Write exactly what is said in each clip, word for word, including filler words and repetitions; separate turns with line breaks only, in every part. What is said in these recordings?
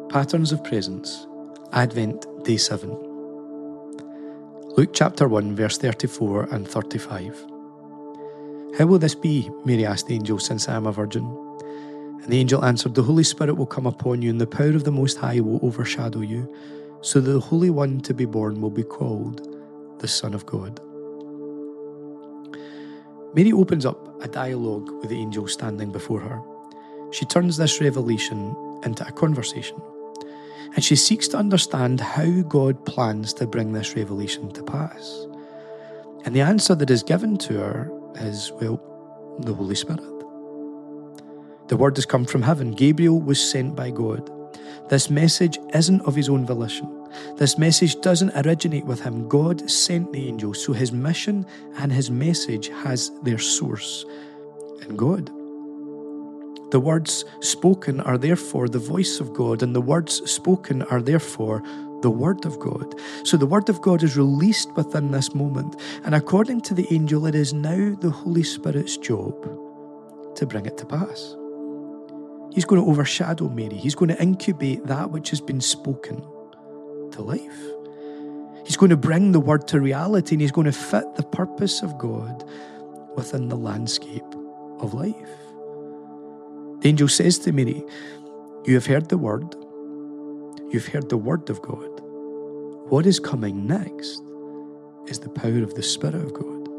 Patterns of Presence, Advent, Day seven. Luke chapter one, verse thirty-four and thirty-five. How will this be, Mary asked the angel, since I am a virgin? And the angel answered, The Holy Spirit will come upon you, and the power of the Most High will overshadow you, so that the Holy One to be born will be called the Son of God. Mary opens up a dialogue with the angel standing before her. She turns this revelation into a conversation, and she seeks to understand how God plans to bring this revelation to pass. And the answer that is given to her is, well, the Holy Spirit. The word has come from heaven. Gabriel was sent by God. This message isn't of his own volition. This message doesn't originate with him. God sent the angel, so his mission and his message has their source in God. The words spoken are therefore the voice of God, and the words spoken are therefore the Word of God. So the Word of God is released within this moment, and according to the angel, it is now the Holy Spirit's job to bring it to pass. He's going to overshadow Mary. He's going to incubate that which has been spoken to life. He's going to bring the Word to reality, and he's going to fit the purpose of God within the landscape of life. The angel says to Mary, you have heard the word. You've heard the word of God. What is coming next is the power of the Spirit of God.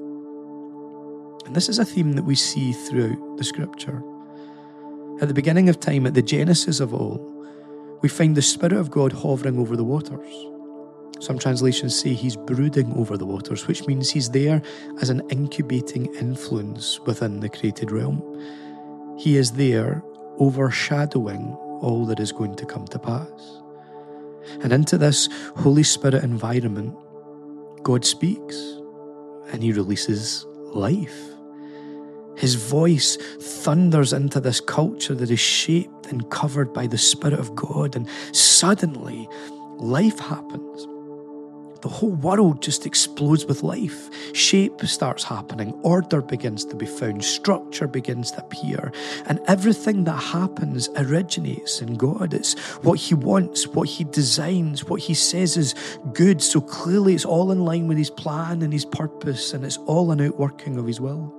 And this is a theme that we see throughout the scripture. At the beginning of time, at the genesis of all, we find the Spirit of God hovering over the waters. Some translations say he's brooding over the waters, which means he's there as an incubating influence within the created realm. He is there overshadowing all that is going to come to pass. And into this Holy Spirit environment, God speaks and he releases life. His voice thunders into this culture that is shaped and covered by the Spirit of God, and suddenly life happens. The whole world just explodes with life. Shape starts happening. Order begins to be found. Structure begins to appear. And everything that happens originates in God. It's what he wants, what he designs, what he says is good. So clearly it's all in line with his plan and his purpose, and it's all an outworking of his will.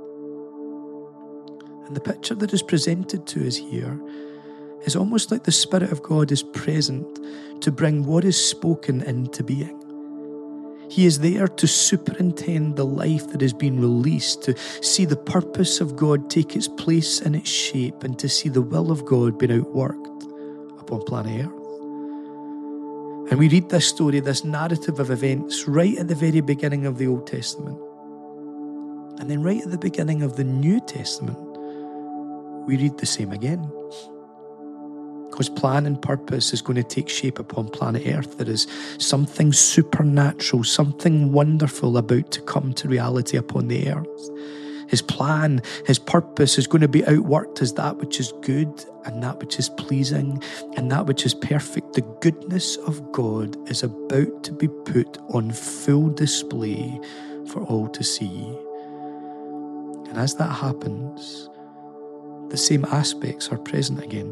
And the picture that is presented to us here is almost like the Spirit of God is present to bring what is spoken into being. He is there to superintend the life that is being released, to see the purpose of God take its place in its shape, and to see the will of God being outworked upon planet Earth. And we read this story, this narrative of events, right at the very beginning of the Old Testament. And then right at the beginning of the New Testament, we read the same again. God's plan and purpose is going to take shape upon planet Earth. There is something supernatural, something wonderful about to come to reality upon the earth. His plan, his purpose is going to be outworked as that which is good and that which is pleasing and that which is perfect. The goodness of God is about to be put on full display for all to see. And as that happens, the same aspects are present again.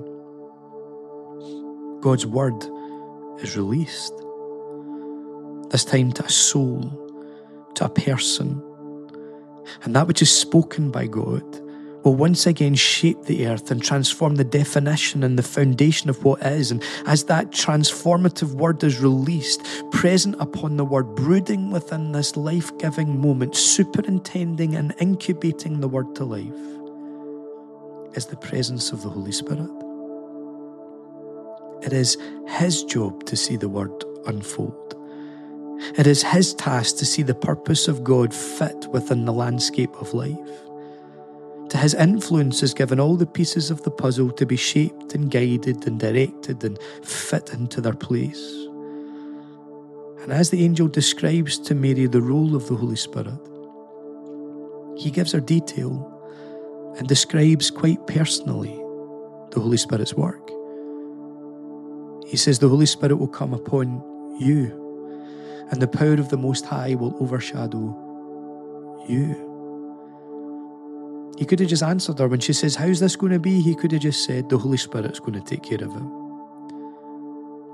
God's word is released, this time to a soul, to a person. And that which is spoken by God will once again shape the earth and transform the definition and the foundation of what is. And as that transformative word is released, present upon the word, brooding within this life-giving moment, superintending and incubating the word to life, is the presence of the Holy Spirit. It is his job to see the word unfold. It is his task to see the purpose of God fit within the landscape of life. To his influence is given all the pieces of the puzzle to be shaped and guided and directed and fit into their place. And as the angel describes to Mary the role of the Holy Spirit, he gives her detail and describes quite personally the Holy Spirit's work. He says the Holy Spirit will come upon you, and the power of the Most High will overshadow you. He could have just answered her when she says, how's this going to be? He could have just said, the Holy Spirit's going to take care of it.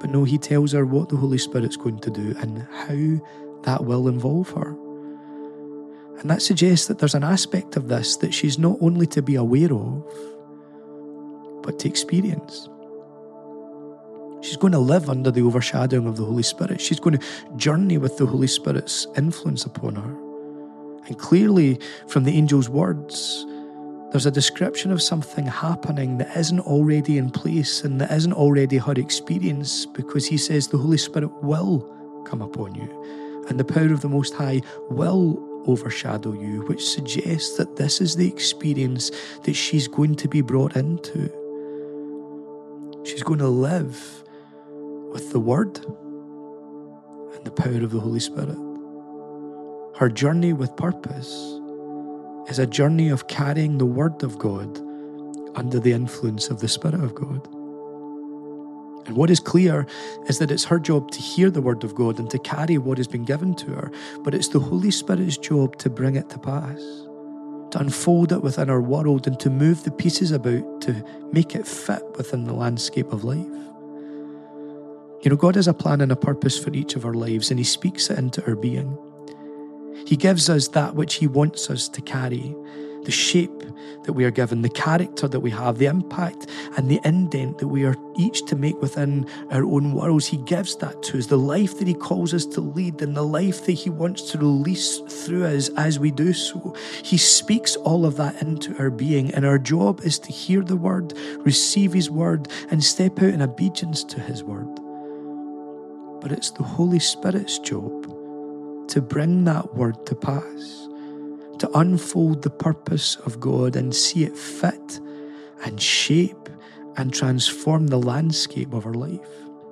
But no, he tells her what the Holy Spirit's going to do and how that will involve her. And that suggests that there's an aspect of this that she's not only to be aware of, but to experience. She's going to live under the overshadowing of the Holy Spirit. She's going to journey with the Holy Spirit's influence upon her. And clearly, from the angel's words, there's a description of something happening that isn't already in place and that isn't already her experience, because he says the Holy Spirit will come upon you and the power of the Most High will overshadow you, which suggests that this is the experience that she's going to be brought into. She's going to live with the Word and the power of the Holy Spirit. Her journey with purpose is a journey of carrying the Word of God under the influence of the Spirit of God. And what is clear is that it's her job to hear the Word of God and to carry what has been given to her, but it's the Holy Spirit's job to bring it to pass, to unfold it within our world and to move the pieces about to make it fit within the landscape of life. You know, God has a plan and a purpose for each of our lives, and he speaks it into our being. He gives us that which he wants us to carry, the shape that we are given, the character that we have, the impact and the indent that we are each to make within our own worlds. He gives that to us, the life that he calls us to lead and the life that he wants to release through us as we do so. He speaks all of that into our being, and our job is to hear the word, receive his word, and step out in obedience to his word. But it's the Holy Spirit's job to bring that word to pass, to unfold the purpose of God and see it fit and shape and transform the landscape of our life.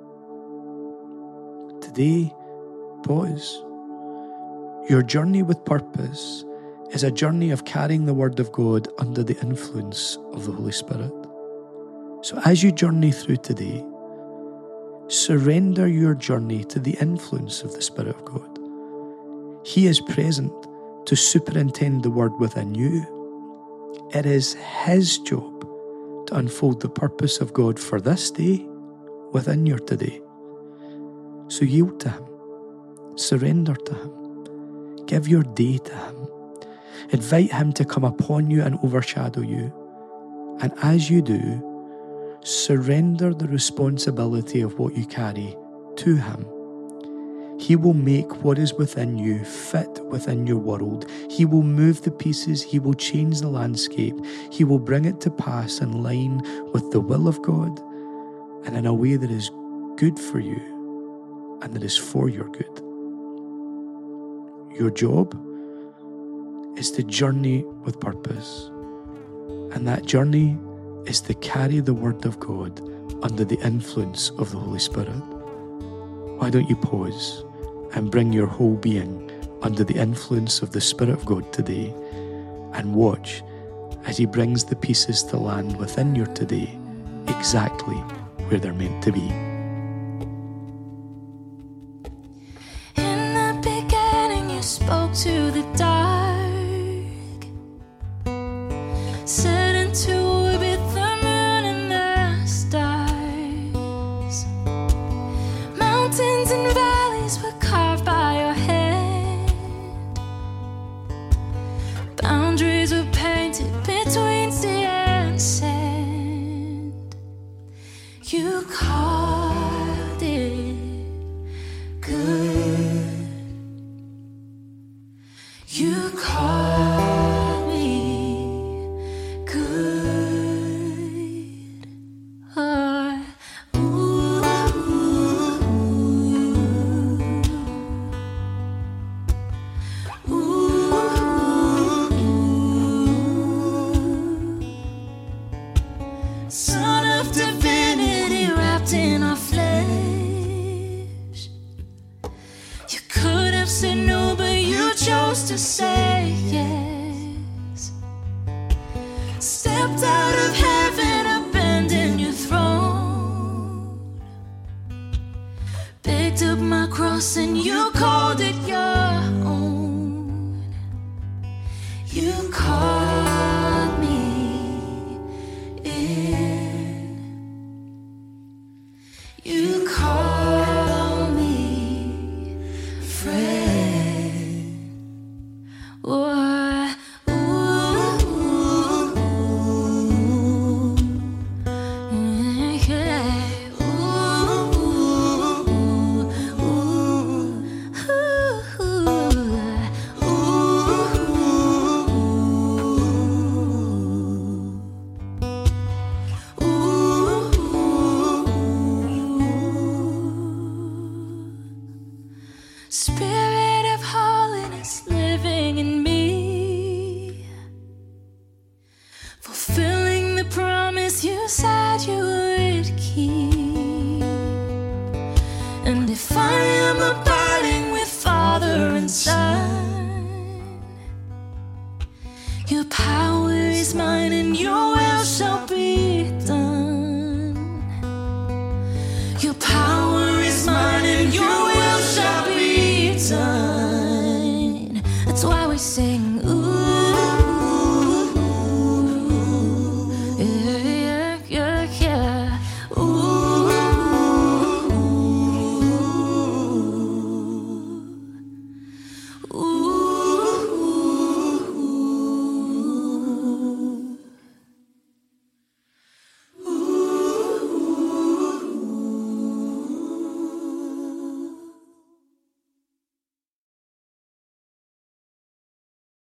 Today, pause. Your journey with purpose is a journey of carrying the Word of God under the influence of the Holy Spirit. So as you journey through today, surrender your journey to the influence of the Spirit of God. He is present to superintend the word within you. It is his job to unfold the purpose of God for this day within your today. So yield to him. Surrender to him. Give your day to him. Invite him to come upon you and overshadow you. And as you do, surrender the responsibility of what you carry to him. He will make what is within you fit within your world. He will move the pieces. He will change the landscape. He will bring it to pass in line with the will of God and in a way that is good for you and that is for your good. Your job is to journey with purpose, and that journey is to carry the word of God under the influence of the Holy Spirit. Why don't you pause and bring your whole being under the influence of the Spirit of God today and watch as he brings the pieces to land within your today exactly where they're meant to be.
In the beginning you spoke to the dark, set into orbit the moon and the stars. Mountains and valleys were carved by your hand. Boundaries were painted between sea and sand. You called it good. You called me good. Oh, ooh, ooh, ooh, ooh. Son of divinity wrapped in our flesh. You could have said no, but you chose to say yes. Stepped out of heaven, abandoned your throne. Picked up my cross and you called it your own. You called me in. That's why we sing, ooh.